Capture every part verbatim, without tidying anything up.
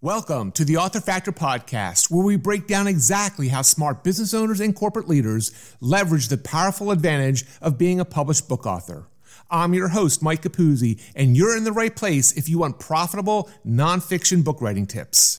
Welcome to the Author Factor Podcast, where we break down exactly how smart business owners and corporate leaders leverage the powerful advantage of being a published book author. I'm your host, Mike Capuzzi, and you're in the right place if you want profitable, nonfiction book writing tips.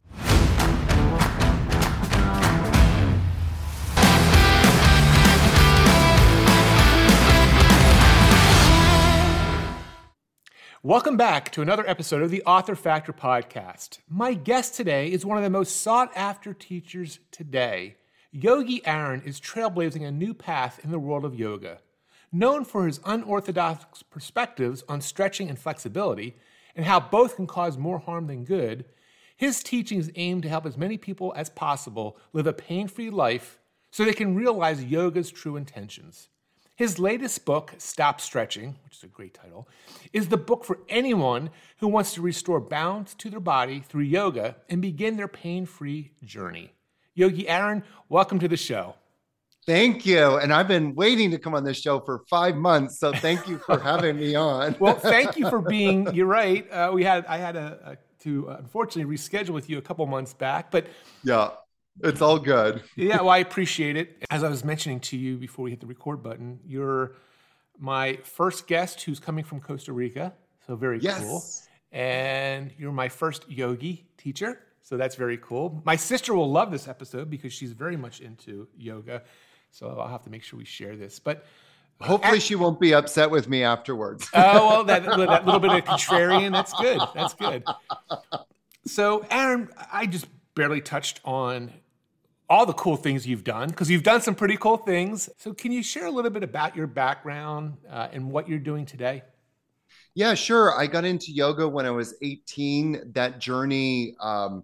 Welcome back to another episode of the Author Factor Podcast. My guest today is one of the most sought-after teachers today. Yogi Aaron is trailblazing a new path in the world of yoga. Known for his unorthodox perspectives on stretching and flexibility, and how both can cause more harm than good, his teachings aim to help as many people as possible live a pain-free life so they can realize yoga's true intentions. His latest book, Stop Stretching, which is a great title, is the book for anyone who wants to restore balance to their body through yoga and begin their pain-free journey. Yogi Aaron, welcome to the show. Thank you. And I've been waiting to come on this show for five months, so thank you for having me on. Well, thank you for being, you're right. Uh, we had, I had a, a, to uh, unfortunately reschedule with you a couple months back, but yeah. It's all good. Yeah, well, I appreciate it. As I was mentioning to you before we hit the record button, you're my first guest who's coming from Costa Rica, so very yes. cool. And you're my first yogi teacher, so that's very cool. My sister will love this episode because she's very much into yoga, so I'll have to make sure we share this. But hopefully, at- she won't be upset with me afterwards. Oh, well, that, that little bit of contrarian, that's good. That's good. So, Aaron, I just barely touched on all the cool things you've done, because you've done some pretty cool things. So can you share a little bit about your background uh, and what you're doing today? Yeah, sure. I got into yoga when I was eighteen. That journey um,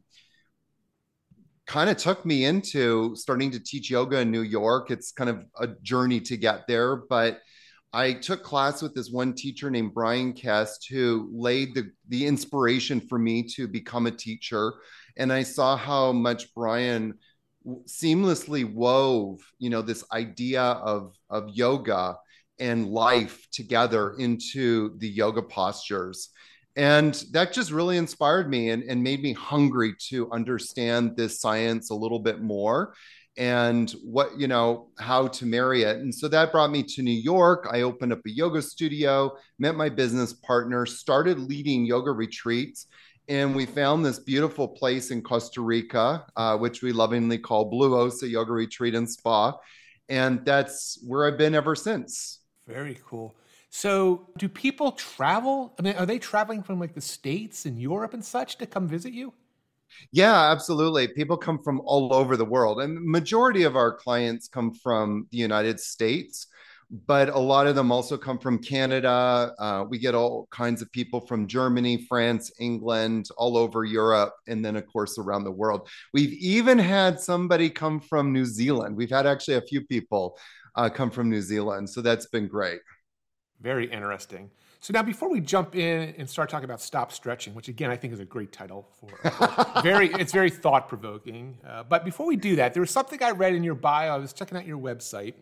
kind of took me into starting to teach yoga in New York. It's kind of a journey to get there, but I took class with this one teacher named Brian Kest, who laid the, the inspiration for me to become a teacher. And I saw how much Brian seamlessly wove, you know, this idea of, of yoga and life together into the yoga postures. And that just really inspired me and, and made me hungry to understand this science a little bit more and what, you know, how to marry it. And so that brought me to New York. I opened up a yoga studio, met my business partner, started leading yoga retreats. And we found this beautiful place in Costa Rica, uh, which we lovingly call Blue Osa Yoga Retreat and Spa. And that's where I've been ever since. Very cool. So do people travel? I mean, are they traveling from like the States and Europe and such to come visit you? Yeah, absolutely. People come from all over the world. And majority of our clients come from the United States, but a lot of them also come from Canada. Uh, we get all kinds of people from Germany, France, England, all over Europe, and then, of course, around the world. We've even had somebody come from New Zealand. We've had actually a few people uh, come from New Zealand, so that's been great. Very interesting. So now, before we jump in and start talking about Stop Stretching, which again I think is a great title for, for very, it's very thought provoking. Uh, but before we do that, there was something I read in your bio. I was checking out your website.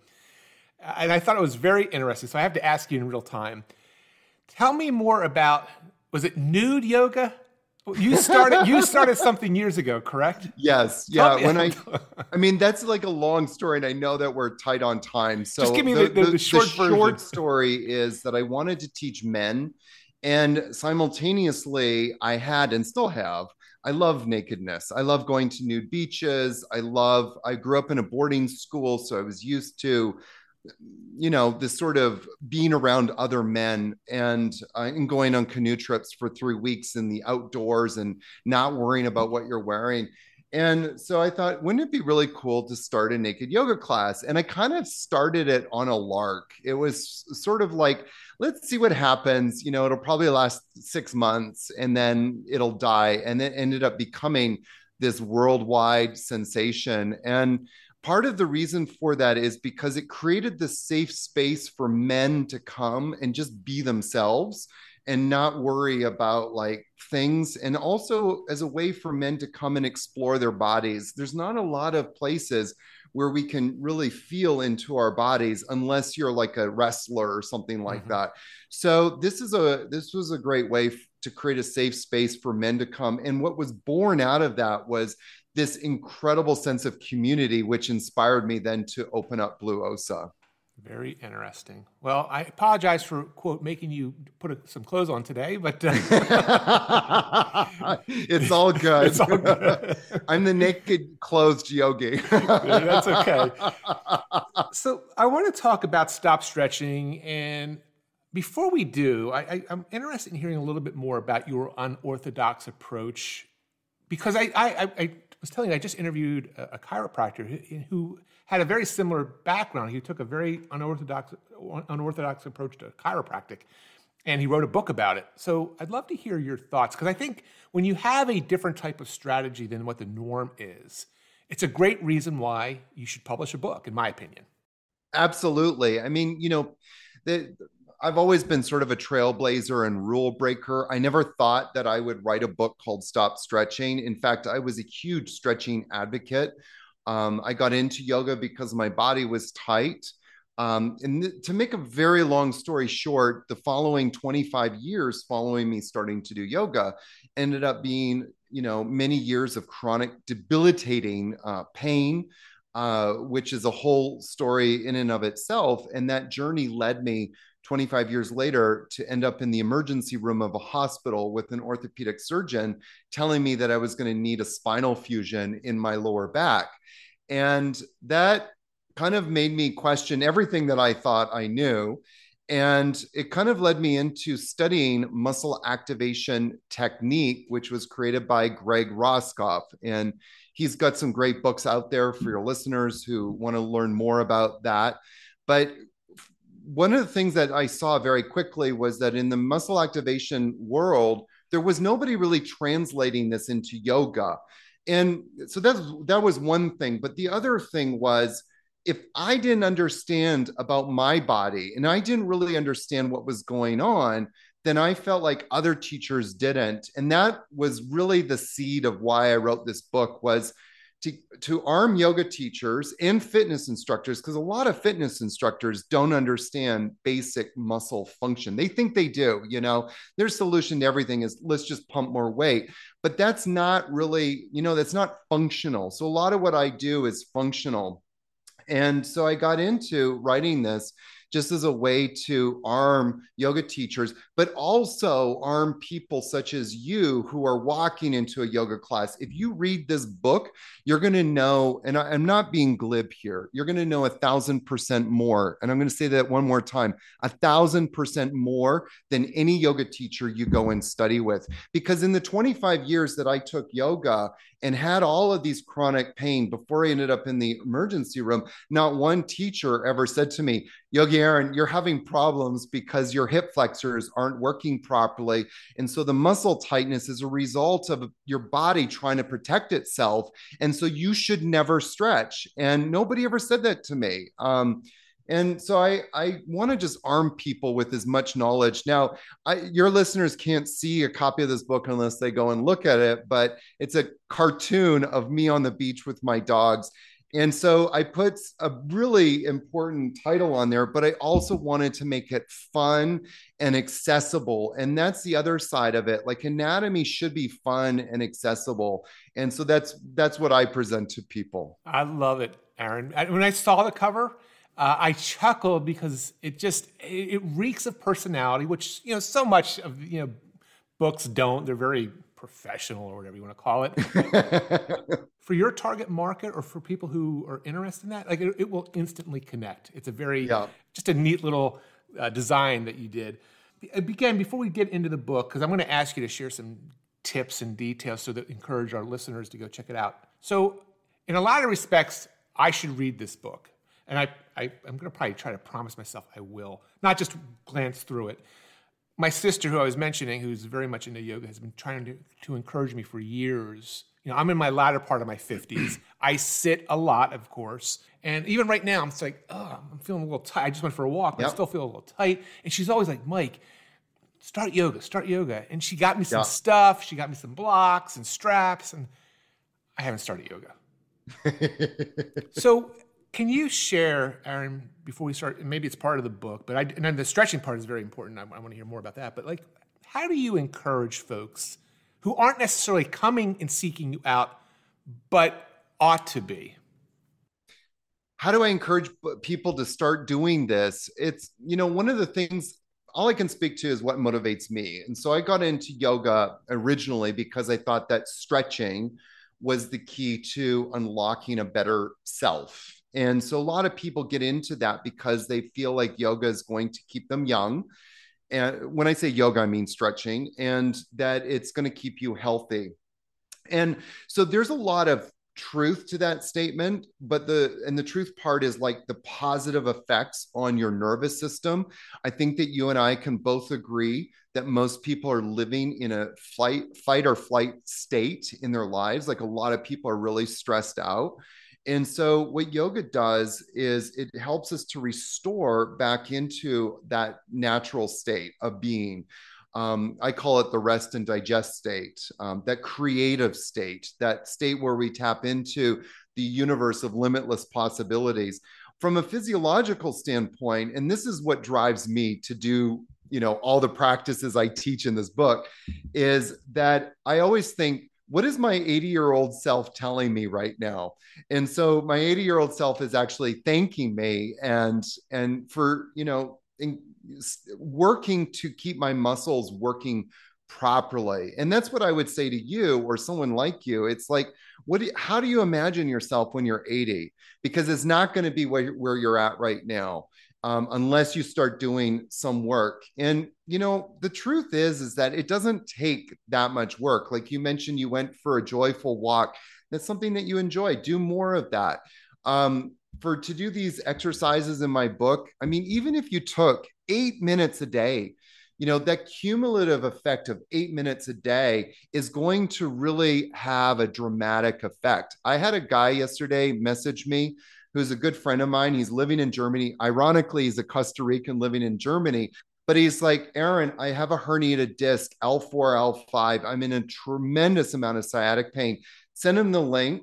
And I thought it was very interesting, so I have to ask you in real time. Tell me more about, was it nude yoga? You started you started something years ago, correct? Yes. Yeah. When I, I mean, that's like a long story, and I know that we're tight on time. So just give me the, the, the, the short the version. short story is that I wanted to teach men, and simultaneously I had and still have, I love nakedness. I love going to nude beaches. I love, I grew up in a boarding school, so I was used to, you know, this sort of being around other men and, uh, and going on canoe trips for three weeks in the outdoors and not worrying about what you're wearing. And so I thought, wouldn't it be really cool to start a naked yoga class? And I kind of started it on a lark. It was sort of like, let's see what happens. You know, it'll probably last six months and then it'll die. And it ended up becoming this worldwide sensation. And part of the reason for that is because it created this safe space for men to come and just be themselves and not worry about like things. And also as a way for men to come and explore their bodies. There's not a lot of places where we can really feel into our bodies unless you're like a wrestler or something like mm-hmm. that. So this is a, this was a great way f- to create a safe space for men to come. And what was born out of that was this incredible sense of community, which inspired me then to open up Blue Osa. Very interesting. Well, I apologize for, quote, making you put a, some clothes on today, but uh, it's all good. It's all good. I'm the naked clothed yogi. That's okay. So I want to talk about stop stretching. And before we do, I, I, I'm interested in hearing a little bit more about your unorthodox approach, because I, I, I was telling you, I just interviewed a, a chiropractor who, who had a very similar background. He took a very unorthodox unorthodox approach to chiropractic, and he wrote a book about it. So I'd love to hear your thoughts, because I think when you have a different type of strategy than what the norm is, it's a great reason why you should publish a book, in my opinion. Absolutely. I mean, you know, the, I've always been sort of a trailblazer and rule breaker. I never thought that I would write a book called Stop Stretching. In fact, I was a huge stretching advocate. Um, I got into yoga because my body was tight. Um, and th- to make a very long story short, the following twenty-five years following me starting to do yoga ended up being, you know, many years of chronic debilitating uh, pain, uh, which is a whole story in and of itself. And that journey led me twenty-five years later to end up in the emergency room of a hospital with an orthopedic surgeon telling me that I was going to need a spinal fusion in my lower back. And that kind of made me question everything that I thought I knew. And it kind of led me into studying muscle activation technique, which was created by Greg Roskopf. And he's got some great books out there for your listeners who want to learn more about that. But one of the things that I saw very quickly was that in the muscle activation world, there was nobody really translating this into yoga. And so that's, that was one thing. But the other thing was, if I didn't understand about my body and I didn't really understand what was going on, then I felt like other teachers didn't. And that was really the seed of why I wrote this book, was to, to arm yoga teachers and fitness instructors, because a lot of fitness instructors don't understand basic muscle function. They think they do, you know, their solution to everything is let's just pump more weight, but that's not really, you know, that's not functional. So a lot of what I do is functional. And so I got into writing this just as a way to arm yoga teachers, but also arm people such as you who are walking into a yoga class. If you read this book, you're going to know, and I'm not being glib here, you're going to know a thousand percent more. And I'm going to say that one more time, a thousand percent more than any yoga teacher you go and study with. Because in the twenty-five years that I took yoga and had all of these chronic pain before I ended up in the emergency room, not one teacher ever said to me, Yogi Aaron, you're having problems because your hip flexors aren't working properly. And so the muscle tightness is a result of your body trying to protect itself. And so you should never stretch. And nobody ever said that to me. Um, And so I, I want to just arm people with as much knowledge. Now, I, your listeners can't see a copy of this book unless they go and look at it, but it's a cartoon of me on the beach with my dogs. And so I put a really important title on there, but I also wanted to make it fun and accessible. And that's the other side of it. Like, anatomy should be fun and accessible. And so that's that's what I present to people. I love it, Aaron. When I saw the cover, Uh, I chuckled because it just, it, it reeks of personality, which, you know, so much of, you know, books don't. They're very professional, or whatever you want to call it. For your target market, or for people who are interested in that, like it, it will instantly connect. It's a very, yeah. just a neat little uh, design that you did. Again, before we get into the book, because I'm going to ask you to share some tips and details so that encourage our listeners to go check it out. So in a lot of respects, I should read this book. And I, I, I'm going to probably try to promise myself I will, not just glance through it. My sister, who I was mentioning, who's very much into yoga, has been trying to, to encourage me for years. You know, I'm in my latter part of my fifties. I sit a lot, of course. And even right now, I'm just like, oh, I'm feeling a little tight. I just went for a walk, but yep. I still feel a little tight. And she's always like, Mike, start yoga, start yoga. And she got me some yeah. stuff. She got me some blocks and straps, and I haven't started yoga. So can you share, Aaron, before we start, and maybe it's part of the book, but I, and then the stretching part is very important. I, I want to hear more about that. But like, how do you encourage folks who aren't necessarily coming and seeking you out, but ought to be? How do I encourage people to start doing this? It's, you know, one of the things, all I can speak to is what motivates me. And so I got into yoga originally because I thought that stretching was the key to unlocking a better self. And so a lot of people get into that because they feel like yoga is going to keep them young. And when I say yoga, I mean stretching, and that it's going to keep you healthy. And so there's a lot of truth to that statement, but the and the truth part is like the positive effects on your nervous system. I think that you and I can both agree that most people are living in a flight fight or flight state in their lives. Like a lot of people are really stressed out. And so what yoga does is it helps us to restore back into that natural state of being. Um, I call it the rest and digest state, um, that creative state, that state where we tap into the universe of limitless possibilities. From a physiological standpoint, and this is what drives me to do, you know, all the practices I teach in this book, is that I always think, what is my eighty-year-old self telling me right now? And so my eighty-year-old self is actually thanking me and and for, you know, in, working to keep my muscles working properly. And that's what I would say to you or someone like you. It's like, what do you, how do you imagine yourself when you're eighty? Because it's not going to be where, where you're at right now. Um, unless you start doing some work. And, you know, the truth is, is that it doesn't take that much work. Like you mentioned, you went for a joyful walk. That's something that you enjoy. Do more of that. Um, for to do these exercises in my book, I mean, even if you took eight minutes a day, you know, that cumulative effect of eight minutes a day is going to really have a dramatic effect. I had a guy yesterday message me who's a good friend of mine. He's living in Germany. Ironically, he's a Costa Rican living in Germany. But he's like, Aaron, I have a herniated disc, L four, L five. I'm in a tremendous amount of sciatic pain. Send him the link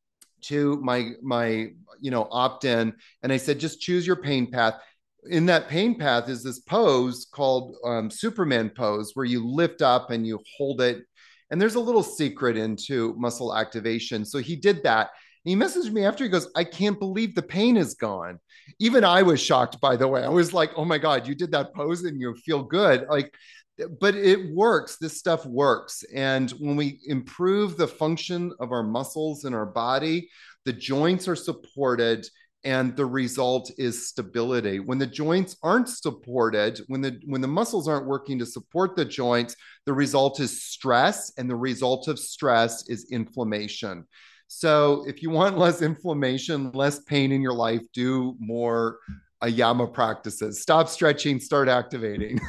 to my, my, you know, opt-in. And I said, just choose your pain path. In that pain path is this pose called um, Superman pose, where you lift up and you hold it. And there's a little secret into muscle activation. So he did that. He messaged me after. He goes, I can't believe the pain is gone. Even I was shocked, by the way. I was like, oh my God, you did that pose and you feel good. Like, but it works. This stuff works. And when we improve the function of our muscles in our body, the joints are supported and the result is stability. When the joints aren't supported, when the when the muscles aren't working to support the joints, the result is stress, and the result of stress is inflammation. So if you want less inflammation, less pain in your life, do more Ayama practices. Stop stretching, start activating.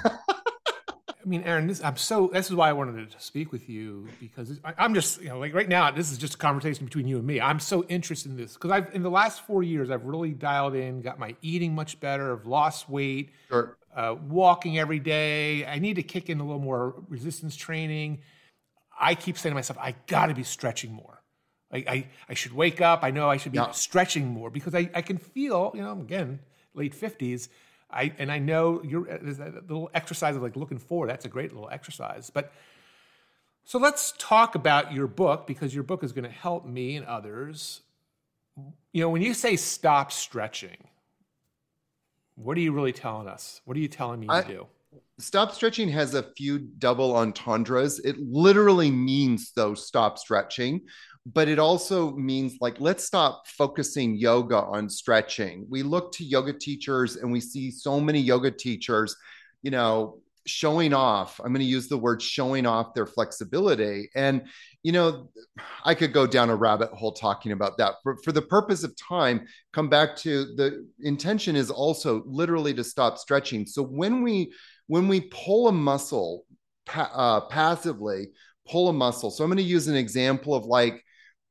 I mean, Aaron, this, I'm so, this is why I wanted to speak with you, because I, I'm just, you know, like right now, this is just a conversation between you and me. I'm so interested in this because I've, in the last four years, I've really dialed in, got my eating much better, I've lost weight, Sure. uh, walking every day. I need to kick in a little more resistance training. I keep saying to myself, I got to be stretching more. I, I, I should wake up. I know I should be yeah. stretching more because I, I can feel, you know, again, late fifties. I and I know you're there's a little exercise of like looking forward. That's a great little exercise. But so let's talk about your book, because your book is going to help me and others. You know, when you say stop stretching, what are you really telling us? What are you telling me I, to do? Stop stretching has a few double entendres. It literally means, though, stop stretching. But it also means like, let's stop focusing yoga on stretching. We look to yoga teachers and we see so many yoga teachers, you know, showing off. I'm going to use the word showing off their flexibility. And, you know, I could go down a rabbit hole talking about that. For, for the purpose of time, come back to the intention is also literally to stop stretching. So when we, when we pull a muscle pa- uh, passively, pull a muscle. So I'm going to use an example of like,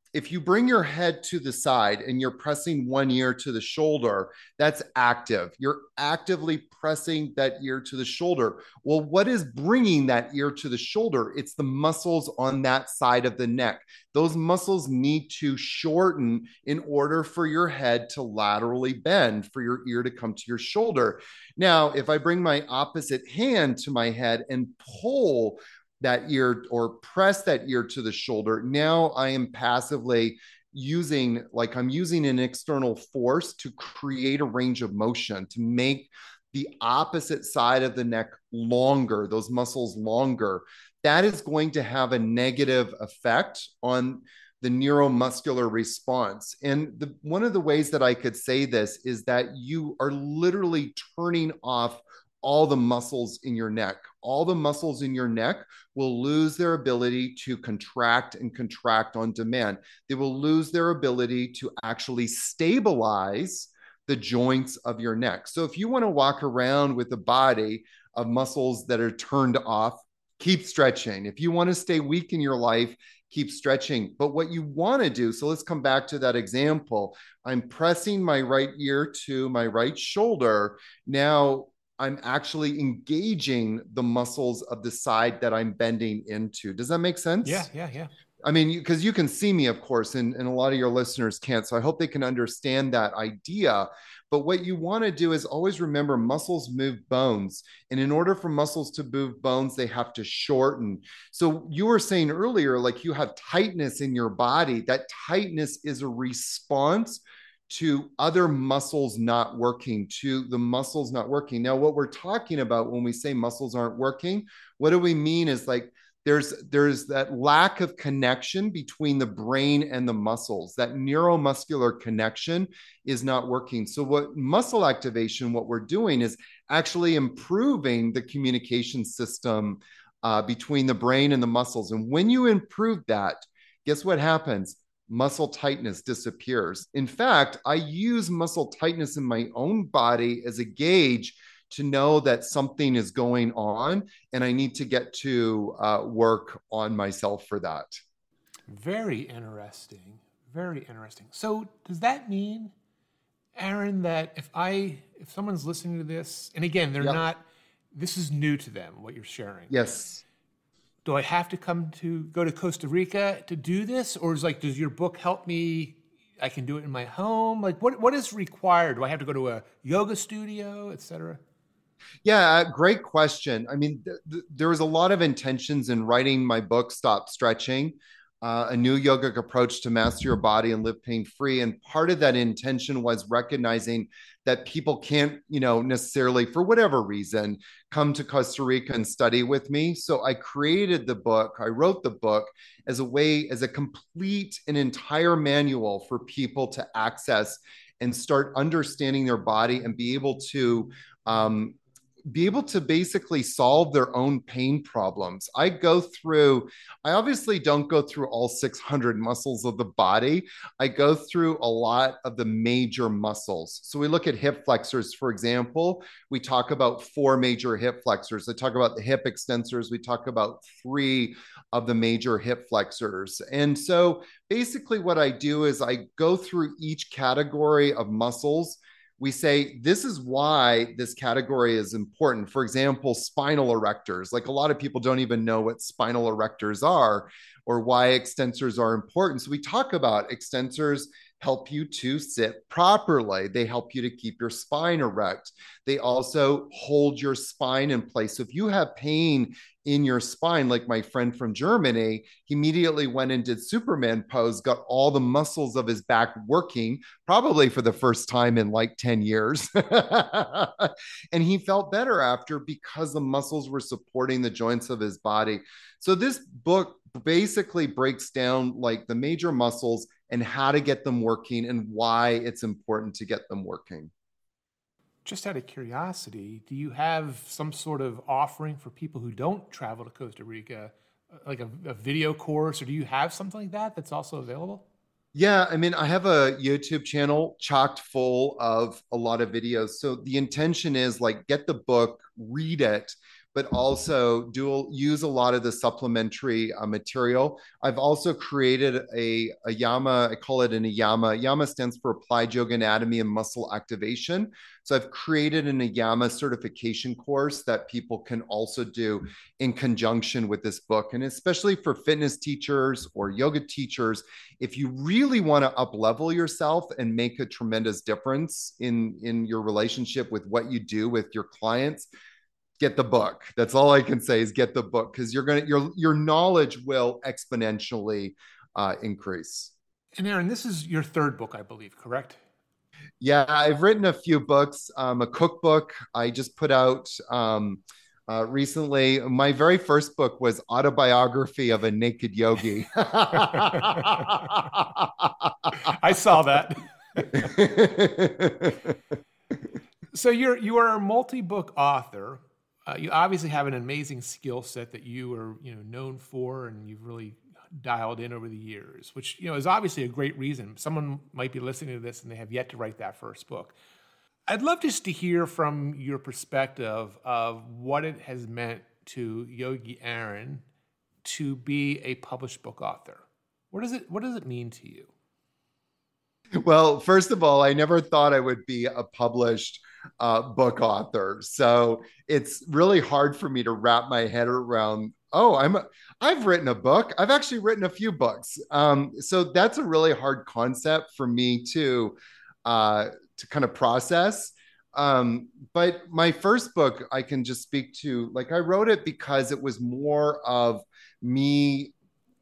if you bring your head to the side and you're pressing one ear to the shoulder, that's active. You're actively pressing that ear to the shoulder. Well, what is bringing that ear to the shoulder? It's the muscles on that side of the neck. Those muscles need to shorten in order for your head to laterally bend, for your ear to come to your shoulder. Now, if I bring my opposite hand to my head and pull that ear or press that ear to the shoulder, now I am passively using, like I'm using an external force to create a range of motion, to make the opposite side of the neck longer, those muscles longer. That is going to have a negative effect on the neuromuscular response. And the, one of the ways that I could say this is that you are literally turning off all the muscles in your neck. All the muscles in your neck will lose their ability to contract and contract on demand. They will lose their ability to actually stabilize the joints of your neck. So if you want to walk around with a body of muscles that are turned off, keep stretching. If you want to stay weak in your life, keep stretching. But what you want to do, so let's come back to that example. I'm pressing my right ear to my right shoulder. Now, I'm actually engaging the muscles of the side that I'm bending into. Does that make sense? Yeah, yeah, yeah. I mean, because you, you can see me, of course, and, and a lot of your listeners can't. So I hope they can understand that idea. But what you want to do is always remember muscles move bones. And in order for muscles to move bones, they have to shorten. So you were saying earlier, like you have tightness in your body. That tightness is a response to other muscles not working, to the muscles not working. Now, what we're talking about when we say muscles aren't working, what do we mean is like there's there's that lack of connection between the brain and the muscles. That neuromuscular connection is not working. So what muscle activation, what we're doing is actually improving the communication system uh, between the brain and the muscles. And when you improve that, guess what happens? Muscle tightness disappears. In fact, I use muscle tightness in my own body as a gauge to know that something is going on and I need to get to uh, work on myself for that. Very interesting. Very interesting. So does that mean, Aaron, that if I, if someone's listening to this, and again, they're yep. not, this is new to them, what you're sharing. Yes. Do I have to come to go to Costa Rica to do this? Or is like, does your book help me? I can do it in my home? Like what, what is required? Do I have to go to a yoga studio, et cetera? Yeah, great question. I mean, th- th- there was a lot of intentions in writing my book, Stop Stretching, uh, a new yogic approach to master your body and live pain-free. And part of that intention was recognizing that people can't, you know, necessarily, for whatever reason, come to Costa Rica and study with me. So I created the book, I wrote the book as a way, as a complete and entire manual for people to access and start understanding their body and be able to um, be able to basically solve their own pain problems. I go through, I obviously don't go through all six hundred muscles of the body. I go through a lot of the major muscles. So we look at hip flexors, for example. We talk about four major hip flexors. I talk about the hip extensors. We talk about three of the major hip flexors. And so basically what I do is I go through each category of muscles. We say, this is why this category is important. For example, spinal erectors. Like a lot of people don't even know what spinal erectors are or why extensors are important. So we talk about extensors help you to sit properly. They help you to keep your spine erect. They also hold your spine in place. So if you have pain in your spine, like my friend from Germany, he immediately went and did Superman pose, got all the muscles of his back working, probably for the first time in like ten years. And he felt better after because the muscles were supporting the joints of his body. So this book basically breaks down like the major muscles and how to get them working and why it's important to get them working. Just out of curiosity, do you have some sort of offering for people who don't travel to Costa Rica, like a, a video course, or do you have something like that that's also available? Yeah, I mean, I have a YouTube channel chocked full of a lot of videos. So the intention is like, get the book, read it, but also do use a lot of the supplementary uh, material. I've also created a, a YAMA, I call it an YAMA. YAMA stands for Applied Yoga Anatomy and Muscle Activation. So I've created an YAMA certification course that people can also do in conjunction with this book. And especially for fitness teachers or yoga teachers, if you really want to up level yourself and make a tremendous difference in, in your relationship with what you do with your clients, get the book. That's all I can say is get the book, because you're gonna your your knowledge will exponentially uh, increase. And Aaron, this is your third book, I believe, correct? Yeah, I've written a few books. Um, a cookbook I just put out um, uh, recently. My very first book was Autobiography of a Naked Yogi. I saw that. So you're you are a multi-book author. Uh, you obviously have an amazing skill set that you are, you know, known for, and you've really dialed in over the years, which, you know, is obviously a great reason. Someone might be listening to this and they have yet to write that first book. I'd love just to hear from your perspective of what it has meant to Yogi Aaron to be a published book author. What does it What does it mean to you? Well, first of all, I never thought I would be a published uh, book author. So it's really hard for me to wrap my head around, oh, I'm, a, I've written a book. I've actually written a few books. Um, so that's a really hard concept for me to, uh, to kind of process. Um, but my first book, I can just speak to, like, I wrote it because it was more of me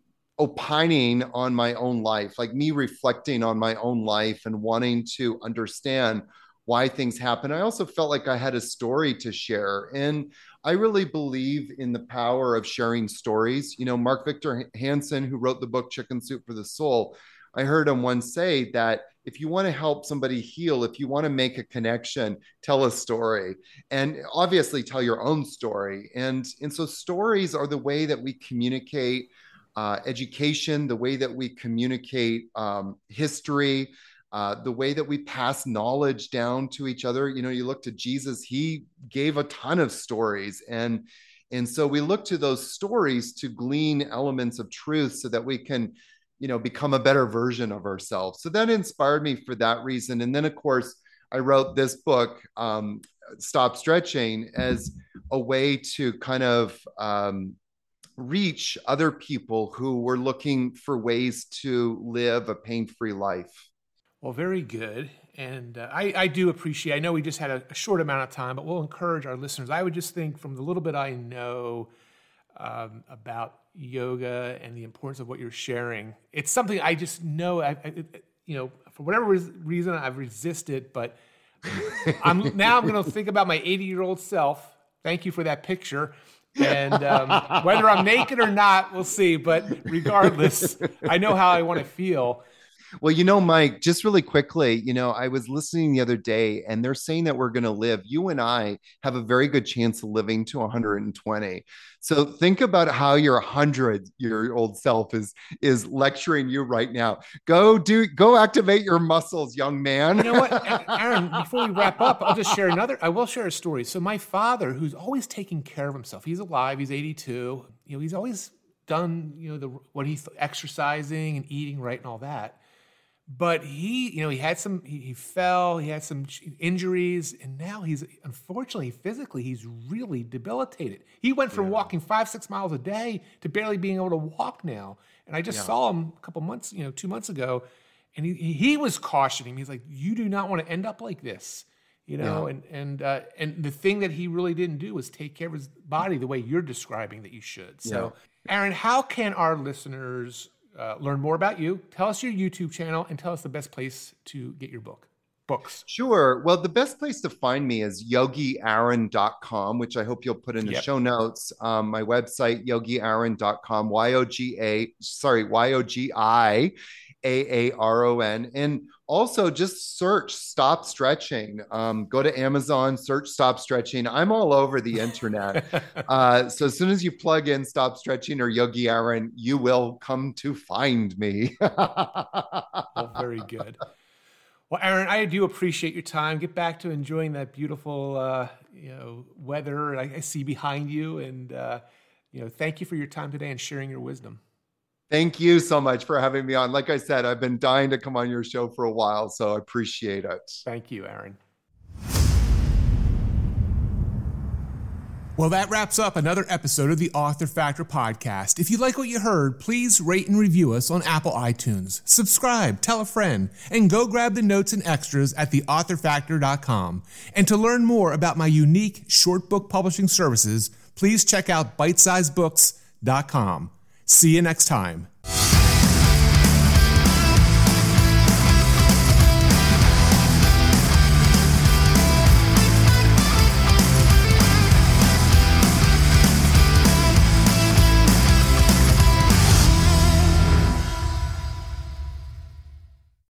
opining on my own life, like me reflecting on my own life and wanting to understand why things happen. I also felt like I had a story to share. And I really believe in the power of sharing stories. You know, Mark Victor Hansen, who wrote the book Chicken Soup for the Soul, I heard him once say that if you want to help somebody heal, if you want to make a connection, tell a story, and obviously tell your own story. And, and so stories are the way that we communicate Uh, education, the way that we communicate um, history, uh, the way that we pass knowledge down to each other. You know, you look to Jesus, he gave a ton of stories. And, and so we look to those stories to glean elements of truth so that we can, you know, become a better version of ourselves. So that inspired me for that reason. And then, of course, I wrote this book, um, Stop Stretching, as a way to kind of um, reach other people who were looking for ways to live a pain-free life. Well, very good. And uh, I, I do appreciate, I know we just had a, a short amount of time, but we'll encourage our listeners. I would just think from the little bit I know um, about yoga and the importance of what you're sharing, it's something I just know, I, I, you know, for whatever reason, I've resisted, but I'm now I'm going to think about my eighty-year-old self. Thank you for that picture. And um, whether I'm naked or not, we'll see. But regardless, I know how I want to feel. Well, you know, Mike, just really quickly, you know, I was listening the other day and they're saying that we're going to live. You and I have a very good chance of living to one hundred twenty. So think about how your one hundred year old self is, is lecturing you right now. Go do, go activate your muscles, young man. You know what, Aaron, before we wrap up, I'll just share another, I will share a story. So my father, who's always taking care of himself, he's alive, he's eighty-two. You know, he's always done, you know, the, what he's exercising and eating right and all that. But he, you know, he had some, he, he fell, he had some injuries, and now he's, unfortunately, physically, he's really debilitated. He went from yeah. walking five, six miles a day to barely being able to walk now. And I just yeah. saw him a couple months, you know, two months ago, and he he was cautioning. He's like, you do not want to end up like this, you know? Yeah. And and uh, and the thing that he really didn't do was take care of his body the way you're describing that you should. So, yeah. Aaron, how can our listeners Uh, learn more about you? Tell us your YouTube channel and tell us the best place to get your book. Books. Sure. Well, the best place to find me is yogi aaron dot com, which I hope you'll put in the yep. show notes. Um, my website, yogi aaron dot com, Y O G A, sorry, Y O G I A A R O N. And also just search Stop Stretching. Um, go to Amazon, search Stop Stretching. I'm all over the internet. uh, so as soon as you plug in Stop Stretching or Yogi Aaron, you will come to find me. Well, very good. Well, Aaron, I do appreciate your time. Get back to enjoying that beautiful, uh, you know, weather I, I see behind you, and uh, you know, thank you for your time today and sharing your wisdom. Thank you so much for having me on. Like I said, I've been dying to come on your show for a while, so I appreciate it. Thank you, Aaron. Well, that wraps up another episode of the Author Factor podcast. If you like what you heard, please rate and review us on Apple iTunes. Subscribe, tell a friend, and go grab the notes and extras at the author factor dot com. And to learn more about my unique short book publishing services, please check out bite size books dot com. See you next time.